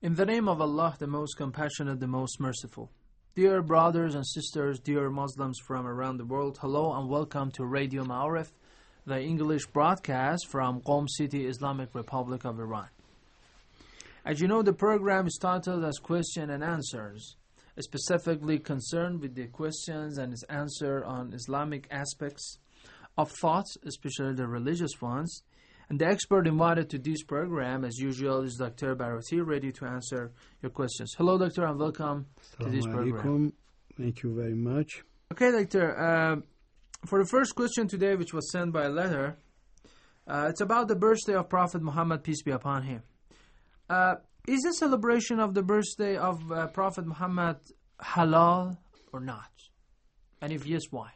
In the name of Allah, the most compassionate, the most merciful. Dear brothers and sisters, dear Muslims from around the world, hello and welcome to Radio Ma'arif, the English broadcast from Qom City, Islamic Republic of Iran. As you know, the program is titled as Question and Answers, specifically concerned with the questions and its answer on Islamic aspects of thoughts, especially the religious ones. And the expert invited to this program, as usual, is Dr. Baroti, ready to answer your questions. Hello, Doctor, and welcome to this program. Thank you very much. Okay, Doctor, for the first question today, which was sent by a letter, it's about the birthday of Prophet Muhammad, peace be upon him. Is the celebration of the birthday of Prophet Muhammad halal or not? And if yes, why?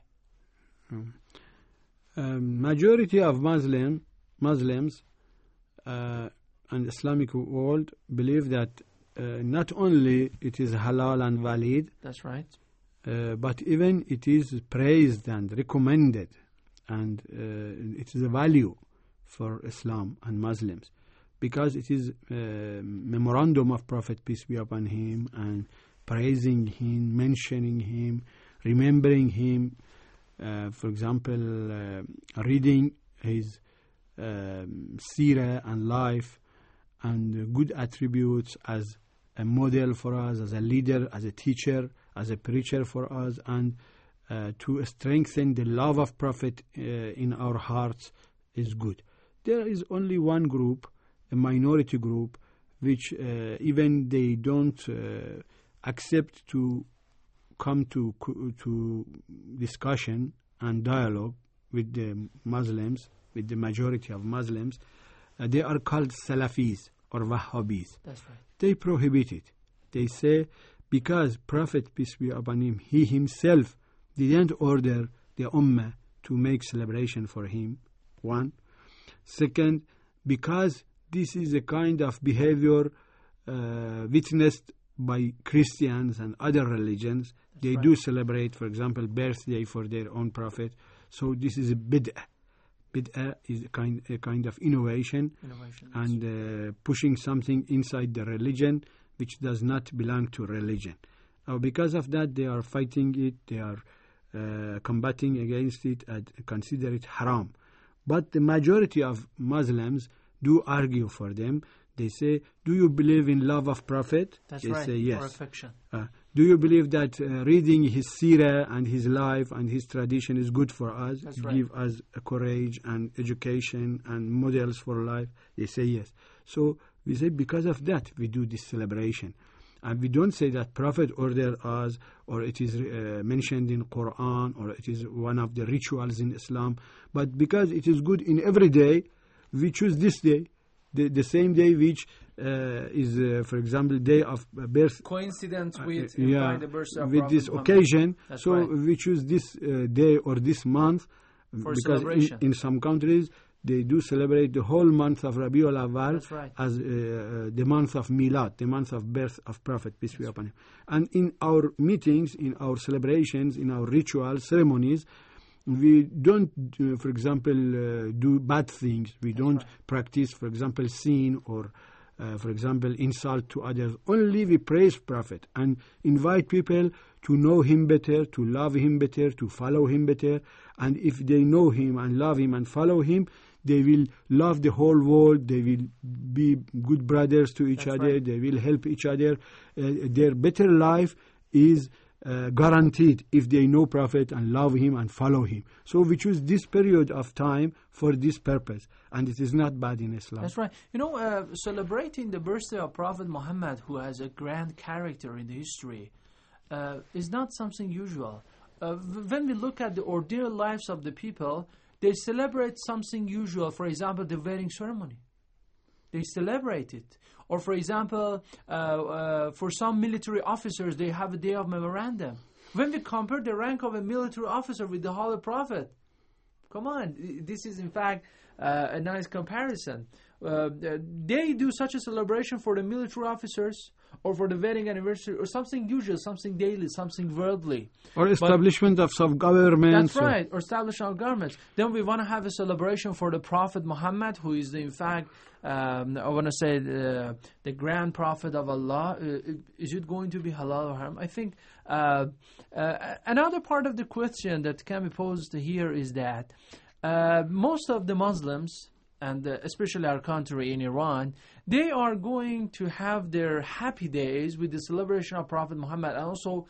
Majority of Muslims and Islamic world believe that not only it is halal and valid, that's right, but even it is praised and recommended, and it is a value for Islam and Muslims, because it is a memorandum of Prophet, peace be upon him, and praising him, mentioning him, remembering him. For example, reading his seerah and life and good attributes as a model for us, as a leader, as a teacher, as a preacher for us, and to strengthen the love of Prophet in our hearts is good. There is only one group, a minority group, which even they don't accept to come to discussion and dialogue with the Muslims, with the majority of Muslims. They are called Salafis or Wahhabis. That's right. They prohibit it. They say because Prophet, peace be upon him, he himself didn't order the Ummah to make celebration for him, one. Second, because this is a kind of behavior witnessed by Christians and other religions. That's they right. do celebrate, for example, birthday for their own Prophet. So this is a bid'ah. Bid'ah is a kind of innovation and pushing something inside the religion which does not belong to religion. Because of that, they are fighting it, they are combating against it and consider it haram. But the majority of Muslims do argue for them. They say, do you believe in love of Prophet? That's they right, say yes. Or affection. Do you believe that reading his seerah and his life and his tradition is good for us? That's right. Give us a courage and education and models for life? They say yes. So we say because of that we do this celebration. And we don't say that Prophet ordered us, or it is mentioned in Quran, or it is one of the rituals in Islam. But because it is good in every day, we choose this day. The same day which is, for example, day of birth. Coincident with the birthday of with Prophet this Muhammad. occasion. That's so right. We choose this day or this month for because celebration. In some countries they do celebrate the whole month of Rabiul Awwal right. as the month of Milad, the month of birth of Prophet, peace be upon him. And in our meetings, in our celebrations, in our ritual ceremonies, we don't, for example, do bad things. We don't right. practice, for example, sin or, for example, insult to others. Only we praise Prophet and invite people to know him better, to love him better, to follow him better. And if they know him and love him and follow him, they will love the whole world. They will be good brothers to each other. Right. They will help each other. Their better life is guaranteed if they know Prophet and love him and follow him. So we choose this period of time for this purpose, and it is not bad in Islam. That's right. You know, celebrating the birthday of Prophet Muhammad, who has a grand character in the history, is not something usual. When we look at the ordinary lives of the people, they celebrate something usual. For example, the wedding ceremony. They celebrate it. Or, for example, for some military officers, they have a day of memorandum. When we compare the rank of a military officer with the Holy Prophet, come on, this is in fact a nice comparison. they do such a celebration for the military officers or for the wedding anniversary or something usual, something daily, something worldly. Or establishment of some governments. That's right, or establishment of governments. Then we want to have a celebration for the Prophet Muhammad, who is in fact, I want to say the grand Prophet of Allah. Is it going to be halal or haram? I think another part of the question that can be posed here is that most of the Muslims, and especially our country in Iran, they are going to have their happy days with the celebration of Prophet Muhammad, and also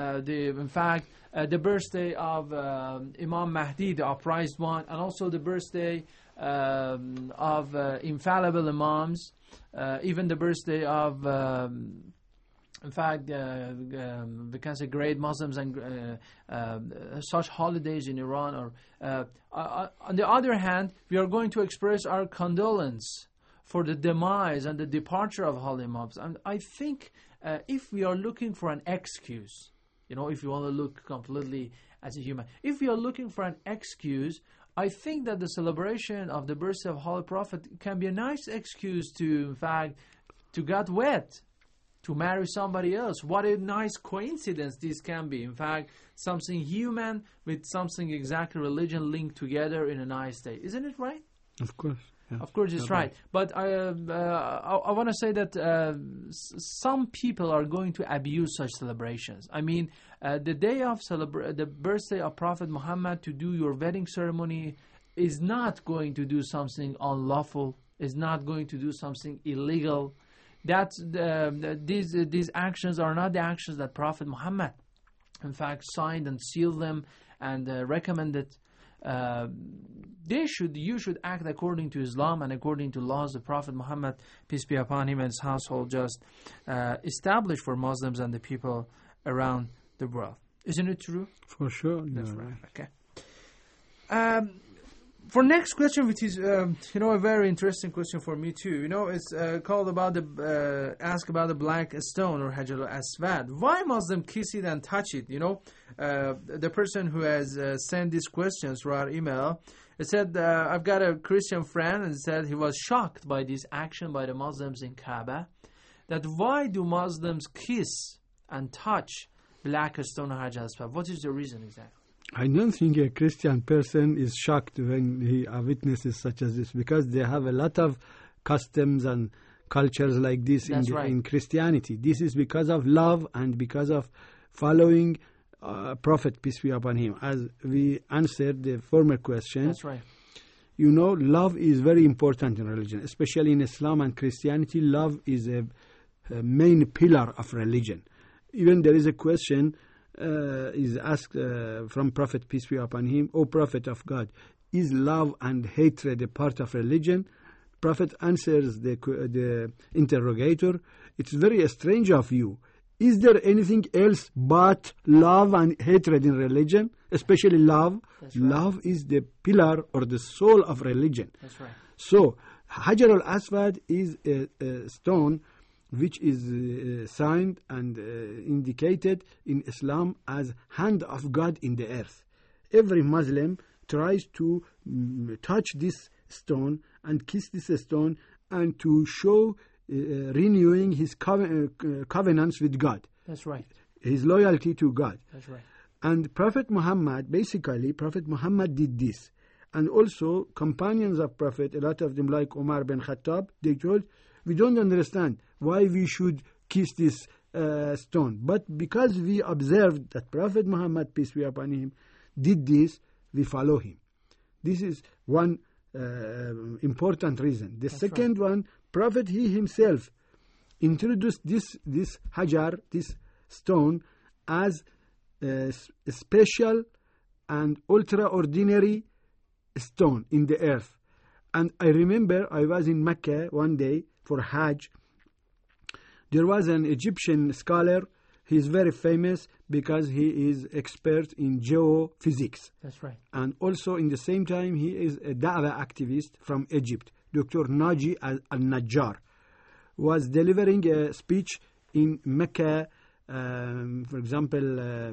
the birthday of Imam Mahdi, the upraised one, and also the birthday of infallible Imams, even the birthday of we can say great Muslims and such holidays in Iran. Or on the other hand, we are going to express our condolence for the demise and the departure of holy Imams. And I think if we are looking for an excuse, if you want to look completely as a human, if we are looking for an excuse, I think that the celebration of the birthday of Holy Prophet can be a nice excuse to, in fact, to get wet, to marry somebody else. What a nice coincidence this can be. In fact, something human with something exactly religion linked together in a nice day. Isn't it right? Of course. Yeah. Of course, it's right. But I want to say that some people are going to abuse such celebrations. I mean, the day of the birthday of Prophet Muhammad, to do your wedding ceremony is not going to do something unlawful, is not going to do something illegal. These actions are not the actions that Prophet Muhammad, in fact, signed and sealed them and recommended. You should act according to Islam and according to laws the Prophet Muhammad, peace be upon him, and his household just established for Muslims and the people around the world. Isn't it true? For sure. That's right. Okay. For next question, which is a very interesting question for me too. It's called about ask about the black stone or Hajar al-Aswad. Why Muslim kiss it and touch it? The person who has sent these questions through our email, it said, I've got a Christian friend, and said he was shocked by this action by the Muslims in Kaaba. That why do Muslims kiss and touch black stone or Hajar al-Aswad? What is the reason exactly? I don't think a Christian person is shocked when he witnesses such as this, because they have a lot of customs and cultures like this in Christianity. This is because of love and because of following Prophet, peace be upon him. As we answered the former question, that's right. Love is very important in religion, especially in Islam and Christianity. Love is a main pillar of religion. Even there is a question is asked from Prophet, peace be upon him, O Prophet of God, is love and hatred a part of religion? Prophet answers the interrogator, it's very strange of you. Is there anything else but love and hatred in religion? Especially love. That's right. Love is the pillar or the soul of religion. That's right. So, Hajar al-Aswad is a stone which is signed and indicated in Islam as hand of God in the earth. Every Muslim tries to touch this stone and kiss this stone and to show renewing his covenants with God. That's right. His loyalty to God. That's right. And Prophet Muhammad did this. And also companions of Prophet, a lot of them like Umar bin Khattab, they told, we don't understand why we should kiss this stone. But because we observed that Prophet Muhammad, peace be upon him, did this, we follow him. This is one important reason. The second one, Prophet he himself introduced this Hajar, this stone, as a special and ultra-ordinary stone in the earth. And I remember I was in Mecca one day for Hajj. There was an Egyptian scholar. He is very famous because he is expert in geophysics. That's right. And also in the same time he is a Da'wah activist from Egypt. Dr. Naji al-Najjar was delivering a speech in Mecca, for example,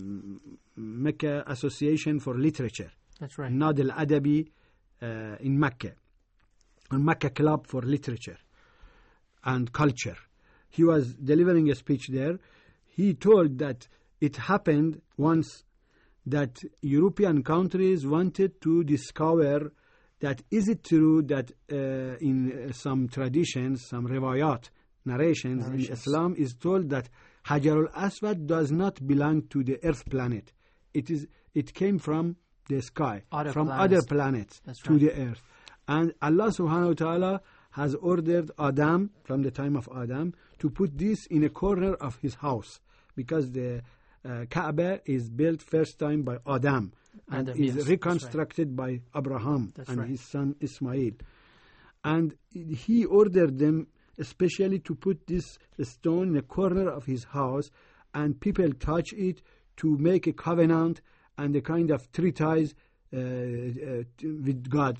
Mecca Association for Literature. That's right. Nad al-Adabi in Mecca. on Mecca Club for Literature and Culture. He was delivering a speech there. He told that it happened once that European countries wanted to discover that is it true that in some traditions, some riwayat, narrations in Islam is told that Hajar al-Aswad does not belong to the earth planet. It came from the sky, from other planets to the earth. And Allah subhanahu wa ta'ala has ordered Adam, from the time of Adam, to put this in a corner of his house, because the Kaaba is built first time by Adam and is reconstructed by Abraham his son Ismail. And he ordered them especially to put this stone in a corner of his house, and people touch it to make a covenant and a kind of treaties with God,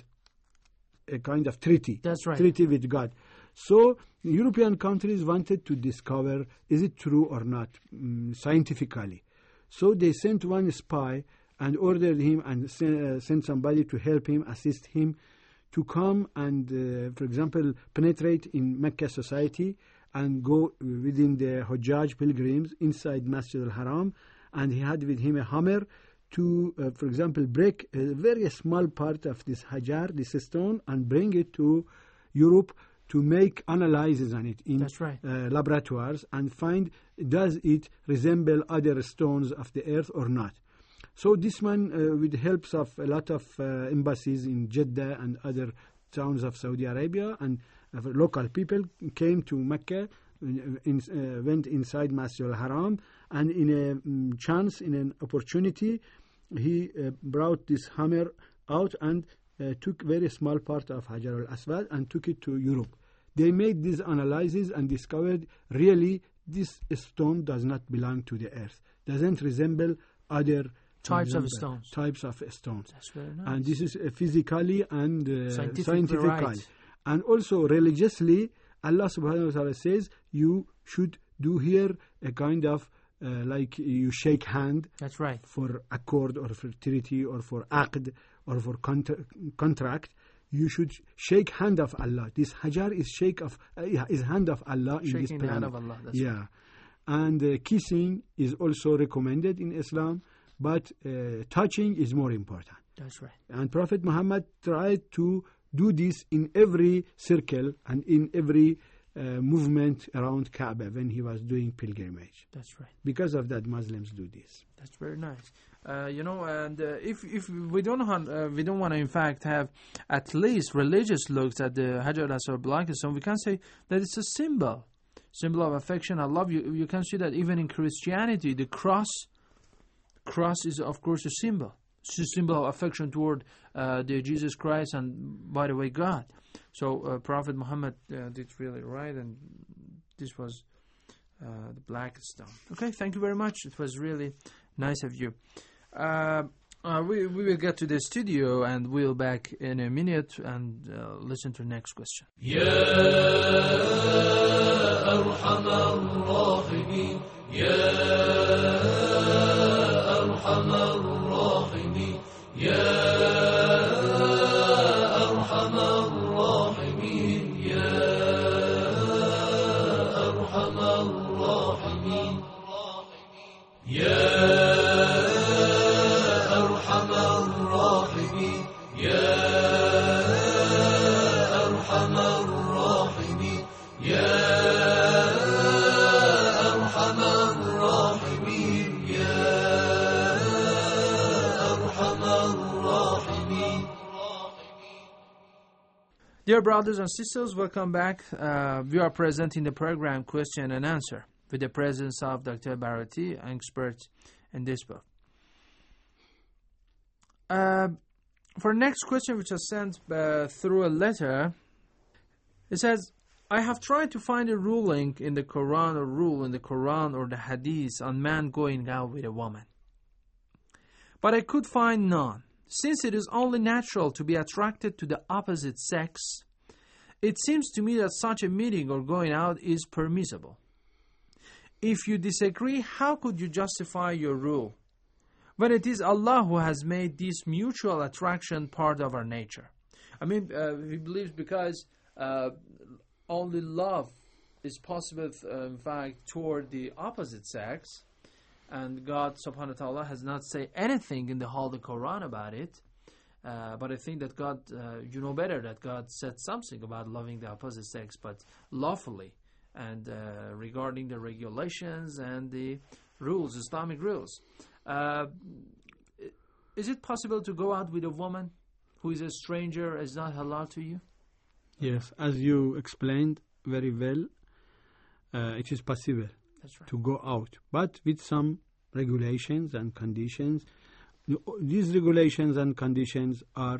a kind of treaty. That's right. Treaty with God. So European countries wanted to discover is it true or not scientifically. So they sent one spy and ordered him and sent somebody to help him, assist him, to come and, for example, penetrate in Mecca society and go within the Hujjaj pilgrims inside Masjid al-Haram. And he had with him a hammer to, for example, break a very small part of this Hajar, this stone, and bring it to Europe to make analyses on it in laboratories and find does it resemble other stones of the earth or not. So this man, with the help of a lot of embassies in Jeddah and other towns of Saudi Arabia and local people, came to Mecca, went inside Masjid al-Haram, and in a chance, in an opportunity, he brought this hammer out and took very small part of Hajar al-Aswad and took it to Europe. They made these analyses and discovered really this stone does not belong to the earth, doesn't resemble other types of stones. That's very nice. And this is physically and scientifically. Right. And also religiously, Allah subhanahu wa ta'ala says you should do here a kind of like you shake hand. That's right. For accord or for treaty or for aqd or for contract. You should shake hand of Allah. This Hajar is hand of Allah in this planet. Shaking the hand of Allah. That's right. And kissing is also recommended in Islam, but touching is more important. That's right. And Prophet Muhammad tried to do this in every circle and in every movement around Kaaba when he was doing pilgrimage. That's right. Because of that, Muslims do this. That's very nice. And if we don't want to, in fact, have at least religious looks at the Hajar al-Aswad block, so we can say that it's a symbol of affection. I love you. You can see that even in Christianity, the cross is, of course, a symbol. It's a symbol of affection toward the Jesus Christ and, by the way, God. So Prophet Muhammad did really right, and this was the black stone. Okay, thank you very much. It was really nice of you. We will get to the studio and we'll back in a minute and listen to the next question. Ya Arhamar Rahimin, Ya Arhamar Rahimin, Ya Arhamar Rahimin, Ya Arhamar Rahimin, Ya Dear brothers and sisters, welcome back. We are presenting the program Question and Answer with the presence of Dr. Bharati, an expert in this book. For next question, which was sent through a letter, it says, I have tried to find a ruling in the Quran or rule in the Quran or the Hadith on man going out with a woman. But I could find none. Since it is only natural to be attracted to the opposite sex, it seems to me that such a meeting or going out is permissible. If you disagree, how could you justify your rule, when it is Allah who has made this mutual attraction part of our nature? I mean, he believes because only love is possible, in fact, toward the opposite sex, and God subhanahu wa ta'ala has not said anything in the Holy Quran about it. But I think that God, you know better that God said something about loving the opposite sex, but lawfully, and regarding the regulations and the rules, Islamic rules. Is it possible to go out with a woman who is a stranger, is not halal to you? Yes, as you explained very well, it is possible to go out, but with some regulations and conditions. These regulations and conditions are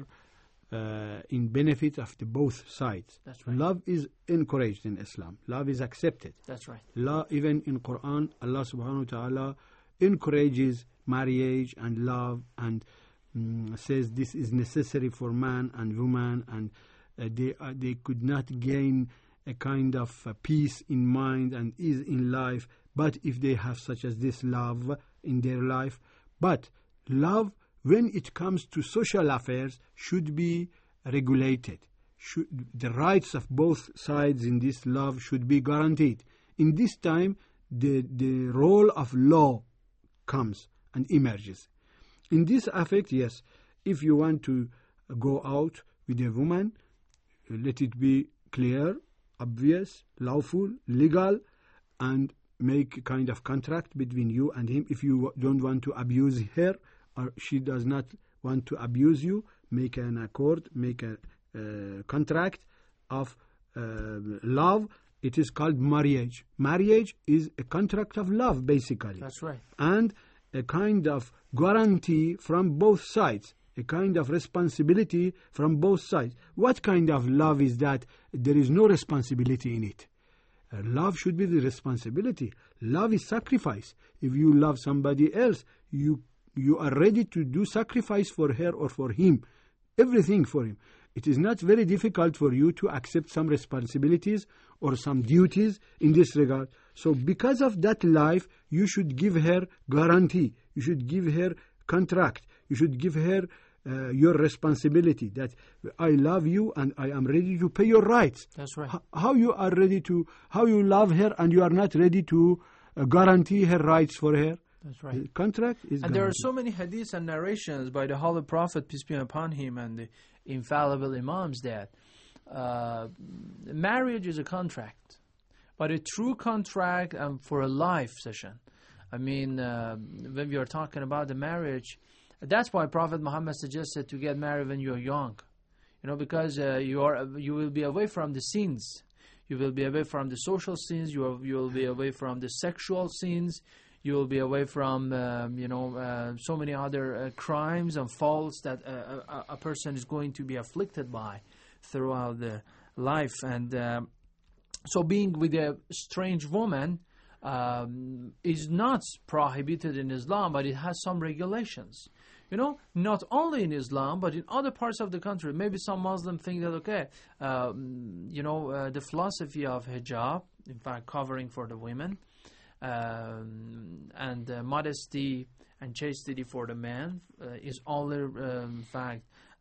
in benefit of the both sides. That's right. Love is encouraged in Islam. Love is accepted. That's right. Even in Quran, Allah subhanahu wa ta'ala encourages marriage and love, and says this is necessary for man and woman, and they could not gain a kind of peace in mind and ease in life, but if they have such as this love in their life. But love, when it comes to social affairs, should be regulated. The rights of both sides in this love should be guaranteed. In this time, the role of law comes and emerges. In this effect, yes, if you want to go out with a woman, let it be clear, obvious, lawful, legal, and make a kind of contract between you and him. If you don't want to abuse her, or she does not want to abuse you, make an accord, make a contract of love. It is called marriage. Marriage is a contract of love, basically. That's right. And a kind of guarantee from both sides, a kind of responsibility from both sides. What kind of love is that? There is no responsibility in it. Love should be the responsibility. Love is sacrifice. If you love somebody else, you are ready to do sacrifice for her or for him, everything for him. It is not very difficult for you to accept some responsibilities or some duties in this regard. So because of that life, you should give her guarantee. You should give her contract. You should give her your responsibility that I love you and I am ready to pay your rights. That's right. How you love her and you are not ready to guarantee her rights for her? That's right. The contract is and there are so many hadiths and narrations by the Holy Prophet, peace be upon him, and the infallible Imams that marriage is a contract, but a true contract for a life session. I mean, when we are talking about the marriage, that's why Prophet Muhammad suggested to get married when you are young, because you will be away from the sins, you will be away from the social sins, you will be away from the sexual sins, you will be away from so many other crimes and faults that a person is going to be afflicted by throughout the life. And so being with a strange woman is not prohibited in Islam, but it has some regulations. Not only in Islam, but in other parts of the country. Maybe some Muslims think that, the philosophy of hijab, in fact, covering for the women, and modesty and chastity for the man is only, in fact,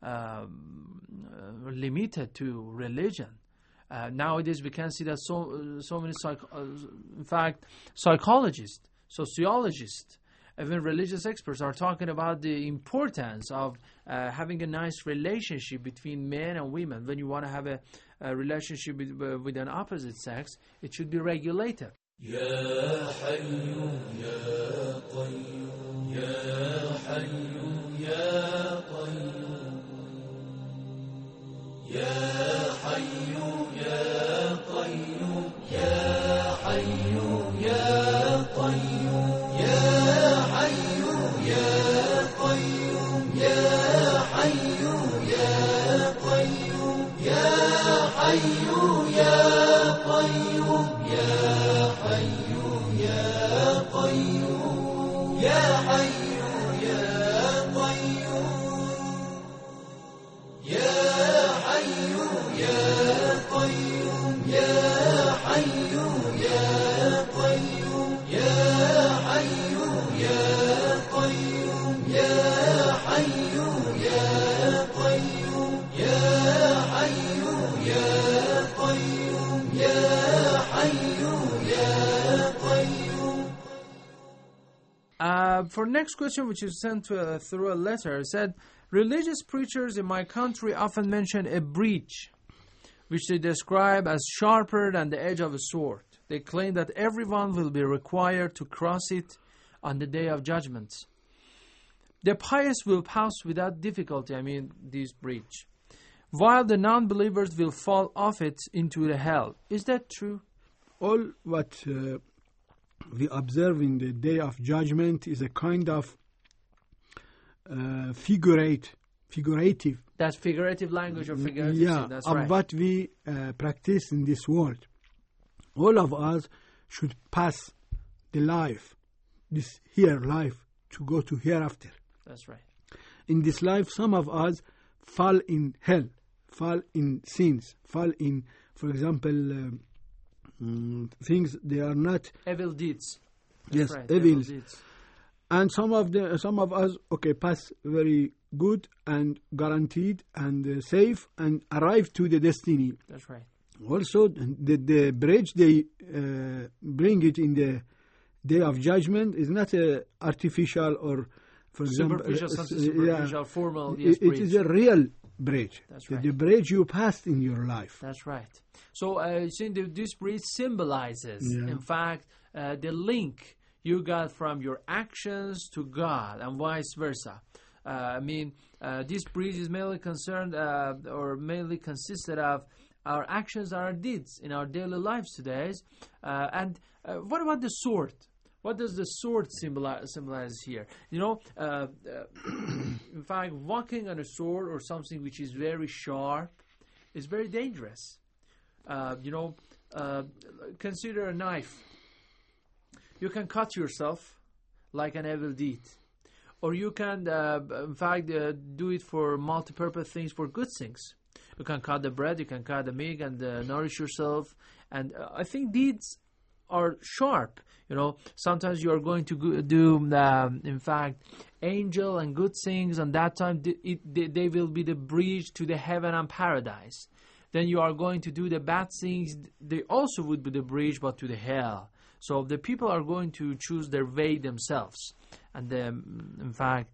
limited to religion. Nowadays, we can see that so many, psychologists, sociologists, even religious experts are talking about the importance of having a nice relationship between men and women. When you want to have a relationship with an opposite sex, it should be regulated. Ya Hayyu Ya Qayyum Ya Hayyu Ya Qayyum Ya Hayyu Ya Qayyum Ya Hayyu Ya Qayyum Ya Hayyu Ya Qayyum For next question, which is sent through a letter, it said, religious preachers in my country often mention a breach, which they describe as sharper than the edge of a sword. They claim that everyone will be required to cross it on the day of judgment. The pious will pass without difficulty, this breach, while the non-believers will fall off it into the hell. Is that true? All what we observe in the day of judgment is a kind of figurative. That's figurative language or figurative. Yeah, that's of right. what we practice in this world. All of us should pass the life, this here life, to go to hereafter. That's right. In this life, some of us fall in hell, fall in sins, fall in, for example, things they are not evil deeds. That's yes, right. evil deeds. And some of us, pass very good and guaranteed and safe and arrive to the destiny. That's right. Also, the bridge they bring it in the day of judgment is not artificial or, for example, superficial, formal. Yes, it is a real bridge. That's right. The bridge you passed in your life. That's right. So, this bridge symbolizes, in fact, the link you got from your actions to God, and vice versa. This bridge is mainly concerned or mainly consisted of our actions, our deeds in our daily lives today. And what about the sword? What does the sword symbolize here? In fact, walking on a sword or something which is very sharp is very dangerous. Consider a knife. You can cut yourself like an evil deed. Or you can, in fact, do it for multi-purpose things, for good things. You can cut the bread, you can cut the meat and nourish yourself. And I think deeds are sharp. Sometimes you are going to do, in fact, angel and good things, and that time they will be the bridge to the heaven and paradise. Then you are going to do the bad things, they also would be the bridge, but to the hell. So the people are going to choose their way themselves. And in fact,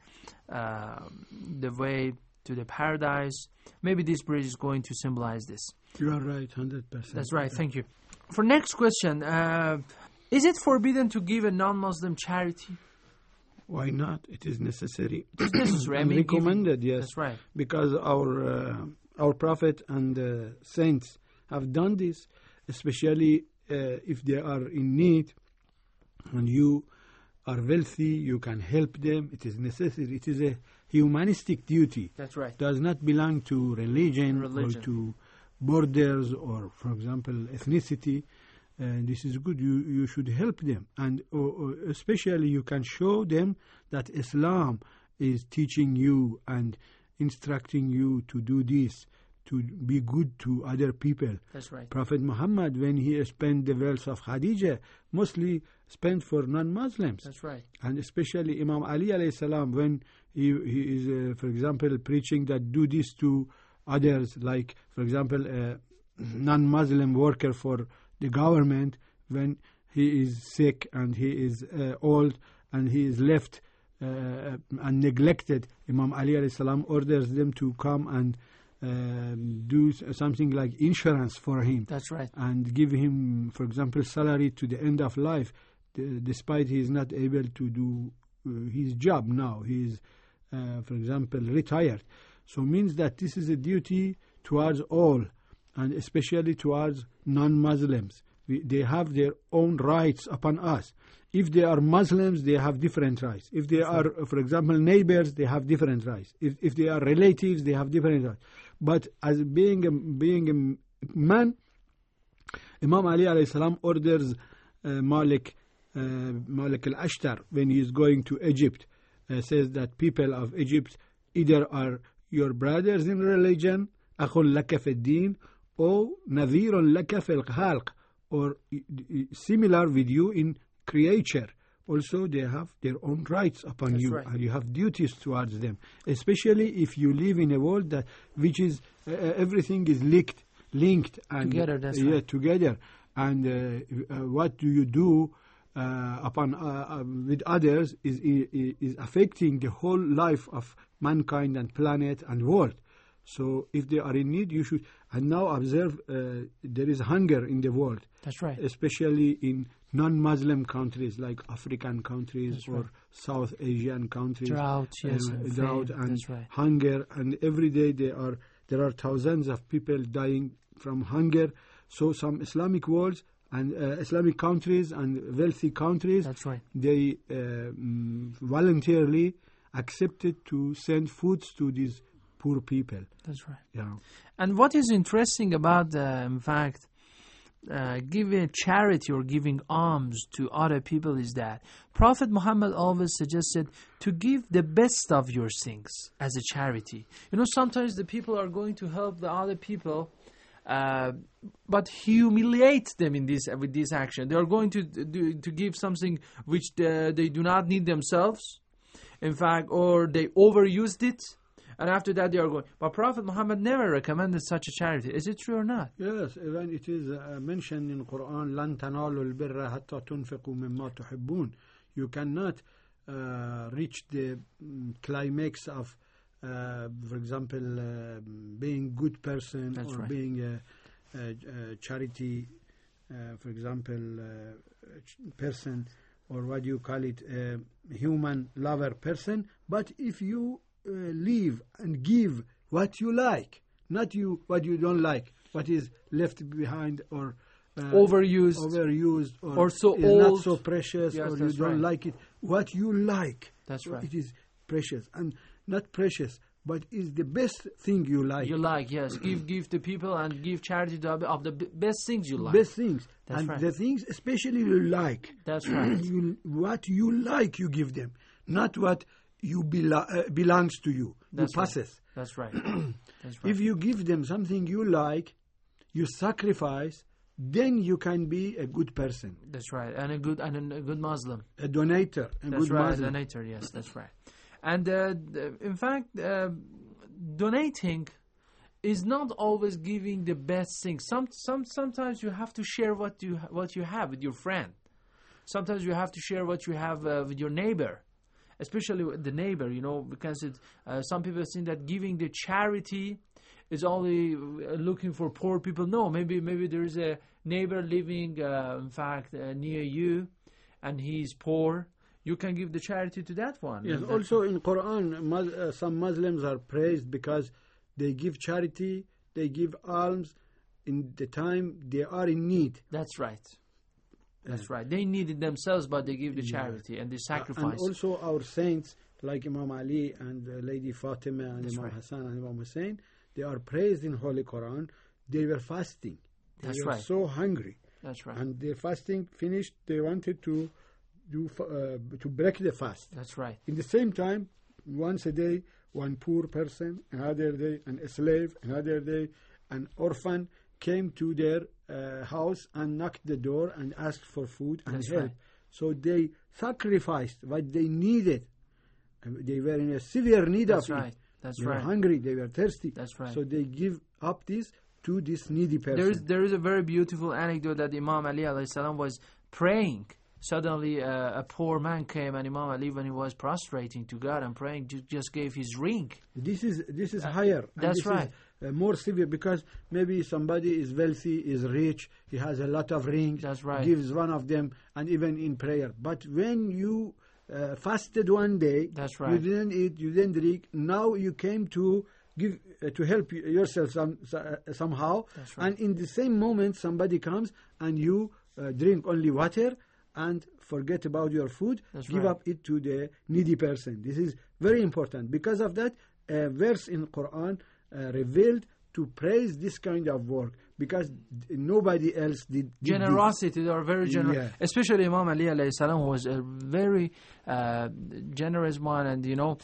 the way to the paradise, maybe this bridge is going to symbolize this. You are right, 100%. That's right, thank you. For next question, is it forbidden to give a non-Muslim charity? Why not? It is necessary. It's necessary. Recommended, yes. That's right. Because our Prophet and saints have done this, especially if they are in need and you are wealthy, you can help them. It is necessary. It is a humanistic duty. That's right. It does not belong to religion. Or to borders or, for example, ethnicity. This is good. You should help them. And especially you can show them that Islam is teaching you and instructing you to do this, to be good to other people. That's right. Prophet Muhammad, when he spent the wealth of Khadija, mostly spent for non-Muslims. That's right. And especially Imam Ali alayhi salam, when he is, for example, preaching that do this to others, like, for example, a non-Muslim worker for the government, when he is sick and he is old and he is left and neglected, Imam Ali alayhi salam orders them to come and do something like insurance for him. That's right. And give him, for example, salary to the end of life, despite he is not able to do his job now. He is, for example, retired. So means that this is a duty towards all, and especially towards non-Muslims. They have their own rights upon us. If they are Muslims, they have different rights. If they are, for example, neighbors, they have different rights. If they are relatives, they have different rights. But as being a man, Imam Ali alayhi salam orders Malik al-Ashtar, when he is going to Egypt, says that people of Egypt either are your brothers in religion, أخٌ لك في الدين, or نذير لك في الخلق, or similar with you in creature. Also, they have their own rights upon you, right. and you have duties towards them. Especially if you live in a world that which is everything is linked and together. That's right. together. And what do you do upon with others is affecting the whole life of mankind and planet and world. So if they are in need, you should. And now observe, there is hunger in the world. That's right. Especially in non-Muslim countries like African countries That's or right. South Asian countries. Drought, yes, drought famine. and That's right. hunger, and every day there are thousands of people dying from hunger. So some Islamic worlds and Islamic countries and wealthy countries, That's right. they voluntarily accepted to send foods to these poor people. That's right. Yeah. And what is interesting about, in fact, giving charity or giving alms to other people is that Prophet Muhammad always suggested to give the best of your things as a charity. You know, sometimes the people are going to help the other people, but humiliate them in this with this action. They are going to give something which they do not need themselves, in fact, or they overused it. And after that they are going. But Prophet Muhammad never recommended such a charity. Is it true or not? Yes, even it is mentioned in Quran, لَن تَنَالُوا الْبِرَّ حَتَّى تُنْفِقُوا مِمَّا تُحِبُّونَ. You cannot reach the climax of, for example, being good person. That's or right. being a charity, for example, person, or what you call it, human lover person. But if you leave and give what you like, not what you don't like, what is left behind or overused or so is old, not so precious, yes, or you don't right. like it. What you like, That's right. it is precious, and not precious, but is the best thing you like. You like, yes. Give to people and give charity of the best things you like. Best things. That's and right. the things especially you like. That's right. What you like, you give them, not what you belongs to you. That's you possess. Right. That's right. That's right. If you give them something you like, you sacrifice, then you can be a good person. That's right. And a good Muslim. A donator. That's good right. Muslim. A donator. Yes, that's right. And in fact, donating is not always giving the best thing. Sometimes you have to share what you have with your friend. Sometimes you have to share what you have with your neighbor. Especially with the neighbor, you know, because some people think that giving the charity is only looking for poor people. No, maybe there is a neighbor living, in fact, near you, and he's poor. You can give the charity to that one. Yes. Also in Quran, some Muslims are praised because they give charity, they give alms in the time they are in need. That's right. That's right. They need it themselves, but they give the charity and they sacrifice. And also our saints like Imam Ali and Lady Fatima and That's Imam right. Hassan and Imam Hussein, they are praised in Holy Quran. They were fasting. They were right. so hungry. That's right. And their fasting finished. They wanted to break the fast. That's right. In the same time, once a day, one poor person, another day, a slave, another day, an orphan came to their house and knocked the door and asked for food and That's help. right. So they sacrificed what they needed. They were in a severe need That's of right. it. That's They right. were hungry. They were thirsty. That's right. So they give up this to this needy person. There is a very beautiful anecdote that Imam Ali alayhi salam was praying. Suddenly, a poor man came, and Imam Ali, when he was prostrating to God and praying, just gave his ring. This is higher. That's this right. Is, more severe, because maybe somebody is wealthy, is rich, he has a lot of rings. That's right. Gives one of them, and even in prayer. But when you fasted one day, That's right. you didn't eat, you didn't drink. Now you came to give to help yourself somehow. That's right. And in the same moment, somebody comes and you drink only water and forget about your food. That's give right. up it to the needy person. This is very important. Because of that, a verse in Quran revealed to praise this kind of work, because nobody else did Generosity, they are very generous. Yeah. Especially Imam Ali alayhi salam was a very generous man, and you know,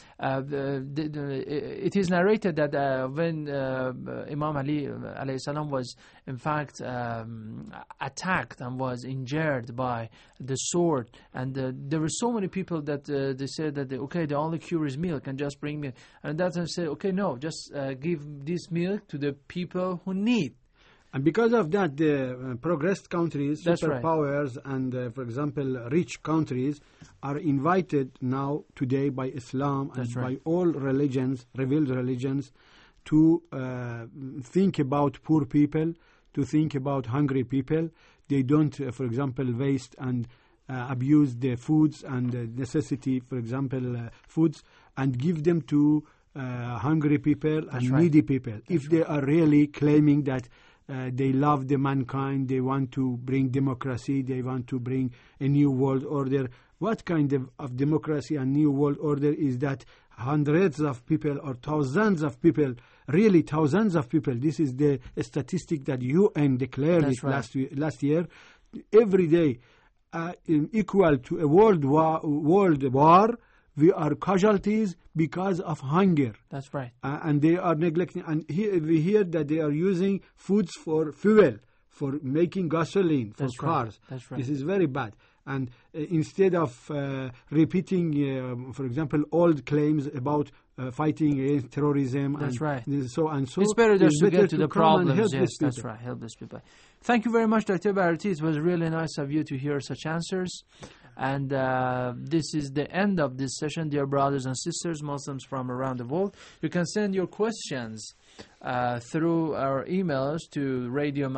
it is narrated that when Imam Ali alayhi salam was in fact attacked and was injured by the sword, and there were so many people that they said that the only cure is milk, and just bring milk, and that time said, okay, no, just give this milk to the people who need. And because of that, the progressed countries, That's right. superpowers, and, for example, rich countries are invited now, today, by Islam That's and right. by all religions, revealed religions, to think about poor people, to think about hungry people. They don't, for example, waste and abuse the foods and necessity, for example, foods, and give them to hungry people and right. needy people. If they are really claiming that they love the mankind, they want to bring democracy, they want to bring a new world order. What kind of democracy and new world order is that? Hundreds of people or thousands of people, really thousands of people, this is the statistic that UN declared That's right. last year, every day, equal to a world war, we are casualties because of hunger. That's right. And they are neglecting. And we hear that they are using foods for fuel, for making gasoline, for That's right. cars. That's right. This is very bad. And instead of repeating, for example, old claims about fighting against terrorism, That's and right. so and so, It's better just to get to the come and problems. help Yes, these that's people. right. Help these people. Thank you very much, Dr. Bharati. It was really nice of you to hear such answers. And this is the end of this session, dear brothers and sisters, Muslims from around the world. You can send your questions through our emails to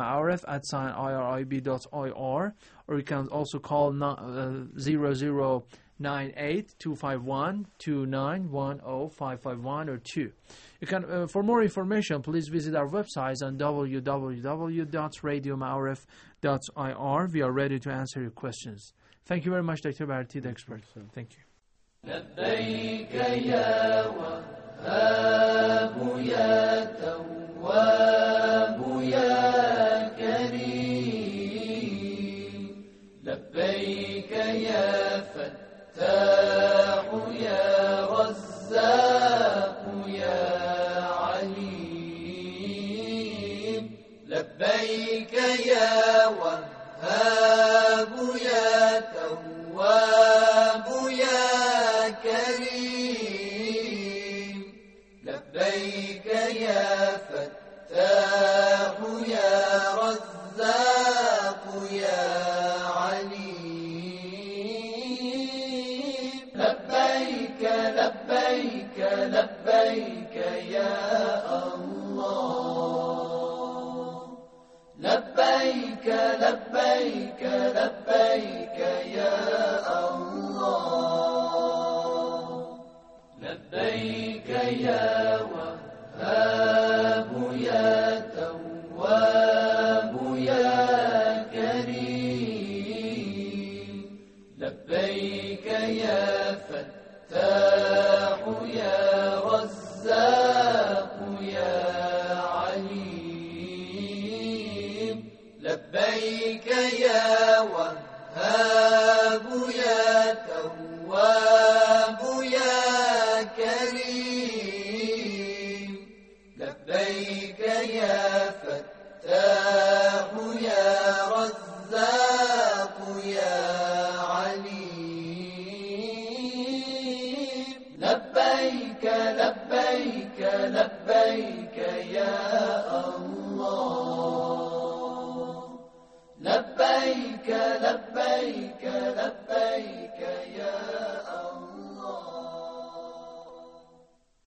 radiomaarif@irib.ir, or you can also call 0098-251-2910-551 or 2. You can, for more information, please visit our website on www.radiomaarif.ir. We are ready to answer your questions. Thank you very much, Dr. Bharati, the expert. Thank you. لبيك يا وهاب يا تواب يا كريم لبيك يا فتاح يا رزاق يا عليم لبيك يا وهاب يا تواب يا كريم لبيك يا فتاح يا رزاق يا عليم لبيك لبيك لبيك يا الله لبيك لبيك لبيك يا الله لبيك يا وهاب يا تواب يا كريم لبيك يا فتاح يا رزاق يا عليم لبيك يا وهاب يا تواب يا كريم لبيك يا فتاح يا رزاق يا عليم لبيك لبيك لبيك يا الله